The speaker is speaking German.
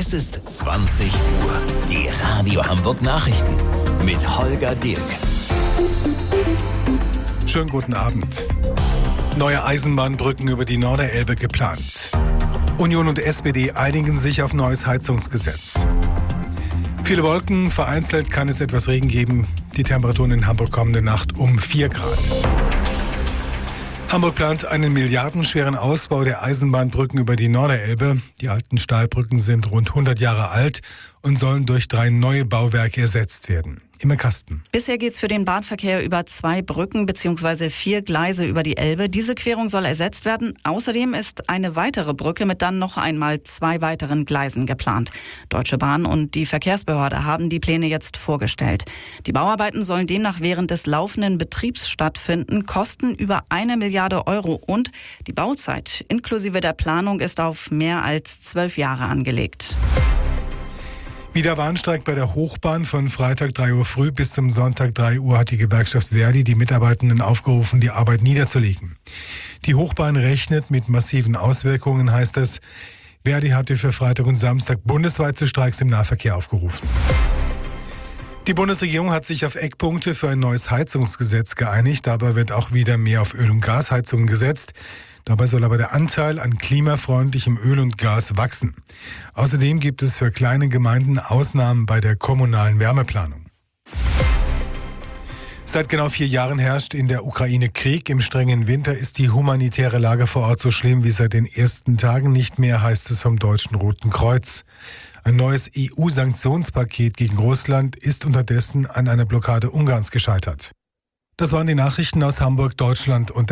Es ist 20 Uhr. Die Radio Hamburg Nachrichten mit Holger Dirk. Schönen guten Abend. Neue Eisenbahnbrücken über die Norderelbe geplant. Union und SPD einigen sich auf neues Heizungsgesetz. Viele Wolken, vereinzelt kann es etwas Regen geben. Die Temperaturen in Hamburg kommende Nacht um 4 Grad. Hamburg plant einen milliardenschweren Ausbau der Eisenbahnbrücken über die Norderelbe. Die alten Stahlbrücken sind rund 100 Jahre alt und sollen durch 3 neue Bauwerke ersetzt werden. Im Kasten. Bisher geht es für den Bahnverkehr über 2 Brücken bzw. 4 Gleise über die Elbe. Diese Querung soll ersetzt werden. Außerdem ist eine weitere Brücke mit dann noch einmal 2 weiteren Gleisen geplant. Deutsche Bahn und die Verkehrsbehörde haben die Pläne jetzt vorgestellt. Die Bauarbeiten sollen demnach während des laufenden Betriebs stattfinden, kosten über 1 Milliarde Euro und die Bauzeit inklusive der Planung ist auf mehr als 12 Jahre angelegt. Wieder Warnstreik bei der Hochbahn von Freitag 3 Uhr früh bis zum Sonntag 3 Uhr hat die Gewerkschaft Verdi die Mitarbeitenden aufgerufen, die Arbeit niederzulegen. Die Hochbahn rechnet mit massiven Auswirkungen, heißt es. Verdi hatte für Freitag und Samstag bundesweit zu Streiks im Nahverkehr aufgerufen. Die Bundesregierung hat sich auf Eckpunkte für ein neues Heizungsgesetz geeinigt. Dabei wird auch wieder mehr auf Öl- und Gasheizungen gesetzt. Dabei soll aber der Anteil an klimafreundlichem Öl und Gas wachsen. Außerdem gibt es für kleine Gemeinden Ausnahmen bei der kommunalen Wärmeplanung. Seit genau 4 Jahren herrscht in der Ukraine Krieg. Im strengen Winter ist die humanitäre Lage vor Ort so schlimm wie seit den ersten Tagen nicht mehr, heißt es vom Deutschen Roten Kreuz. Ein neues EU-Sanktionspaket gegen Russland ist unterdessen an einer Blockade Ungarns gescheitert. Das waren die Nachrichten aus Hamburg, Deutschland und